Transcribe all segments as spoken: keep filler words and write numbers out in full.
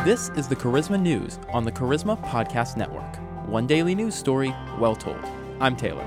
This is the Charisma News on the Charisma Podcast Network. One daily news story, well told. I'm Taylor.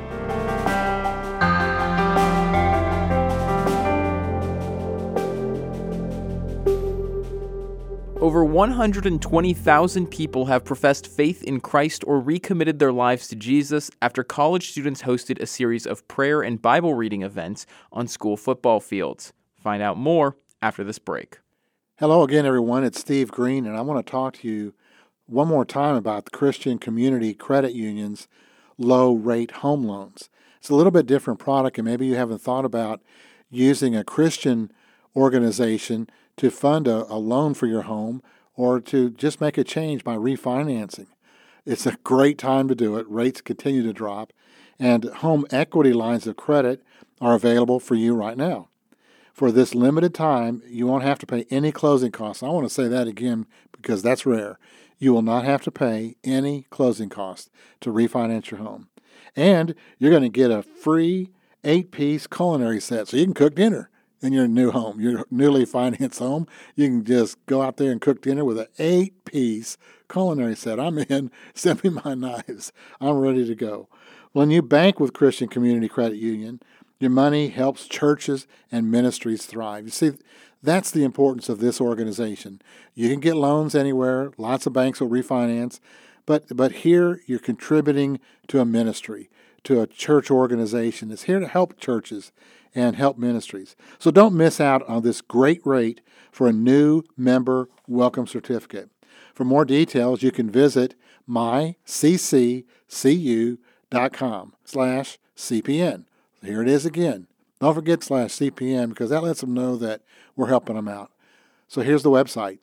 Over one hundred twenty thousand people have professed faith in Christ or recommitted their lives to Jesus after college students hosted a series of prayer and Bible reading events on school football fields. Find out more after this break. Hello again, everyone. It's Steve Green, and I want to talk to you one more time about the Christian Community Credit Union's low-rate home loans. It's a little bit different product, and maybe you haven't thought about using a Christian organization to fund a, a loan for your home or to just make a change by refinancing. It's a great time to do it. Rates continue to drop, and home equity lines of credit are available for you right now. For this limited time, you won't have to pay any closing costs. I want to say that again because that's rare. You will not have to pay any closing costs to refinance your home. And you're going to get a free eight-piece culinary set so you can cook dinner in your new home, your newly financed home. You can just go out there and cook dinner with an eight-piece culinary set. I'm in. Send me my knives. I'm ready to go. When you bank with Christian Community Credit Union, your money helps churches and ministries thrive. You see, that's the importance of this organization. You can get loans anywhere. Lots of banks will refinance. But but here you're contributing to a ministry, to a church organization that's here to help churches and help ministries. So don't miss out on this great rate for a new member welcome certificate. For more details, you can visit mycccu.com slash CPN. Here it is again. Don't forget slash C P N because that lets them know that we're helping them out. So here's the website,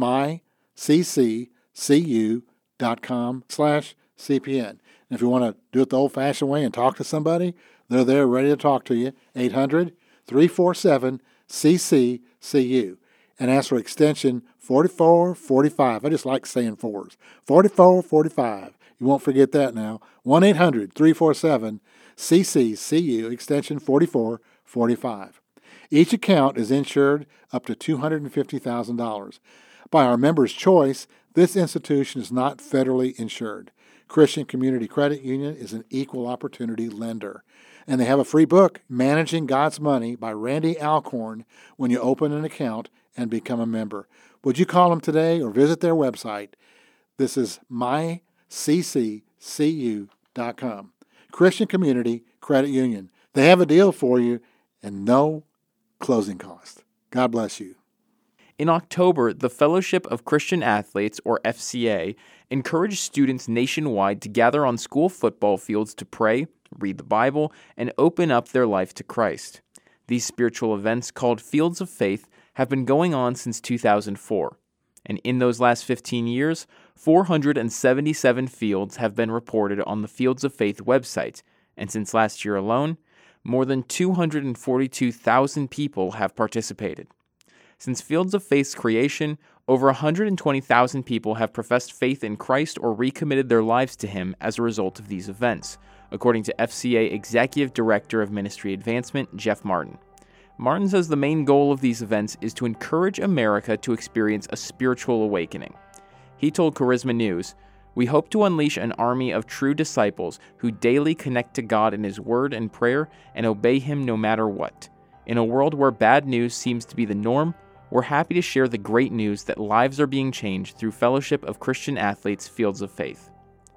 mycccu.com slash CPN. And if you want to do it the old-fashioned way and talk to somebody, they're there ready to talk to you, eight hundred, three four seven, C C C U. And ask for extension forty-four forty-five. I just like saying fours. forty-four forty-five. You won't forget that now. one eight hundred, three four seven, C C C U, extension forty-four forty-five. Each account is insured up to two hundred fifty thousand dollars. By our members' choice, this institution is not federally insured. Christian Community Credit Union is an equal opportunity lender. And they have a free book, Managing God's Money by Randy Alcorn, when you open an account and become a member. Would you call them today or visit their website? This is my C C C U dot com. Christian Community Credit Union. They have a deal for you and no closing cost. God bless you. In October, the Fellowship of Christian Athletes, or F C A, encouraged students nationwide to gather on school football fields to pray, read the Bible, and open up their life to Christ. These spiritual events, called Fields of Faith, have been going on since two thousand four. And in those last fifteen years, four hundred seventy-seven fields have been reported on the Fields of Faith website, and since last year alone, more than two hundred forty-two thousand people have participated. Since Fields of Faith's creation, over one hundred twenty thousand people have professed faith in Christ or recommitted their lives to Him as a result of these events, according to F C A Executive Director of Ministry Advancement, Jeff Martin. Martin says the main goal of these events is to encourage America to experience a spiritual awakening. He told Charisma News, "We hope to unleash an army of true disciples who daily connect to God in His Word and prayer and obey Him no matter what. In a world where bad news seems to be the norm, we're happy to share the great news that lives are being changed through Fellowship of Christian Athletes Fields of Faith."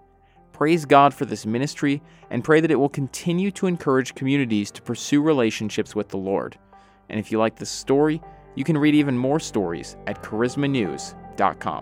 Praise God for this ministry and pray that it will continue to encourage communities to pursue relationships with the Lord. And if you like this story, you can read even more stories at charisma news dot com.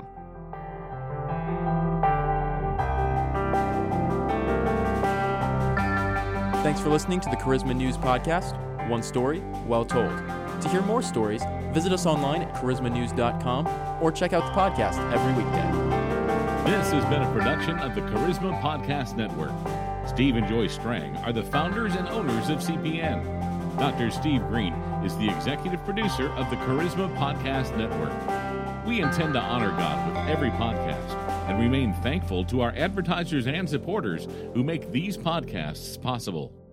Thanks for listening to the Charisma News Podcast. One story, well told. To hear more stories, visit us online at charisma news dot com or check out the podcast every weekday. This has been a production of the Charisma Podcast Network. Steve and Joy Strang are the founders and owners of C P N. Doctor Steve Green is the executive producer of the Charisma Podcast Network. We intend to honor God with every podcast and remain thankful to our advertisers and supporters who make these podcasts possible.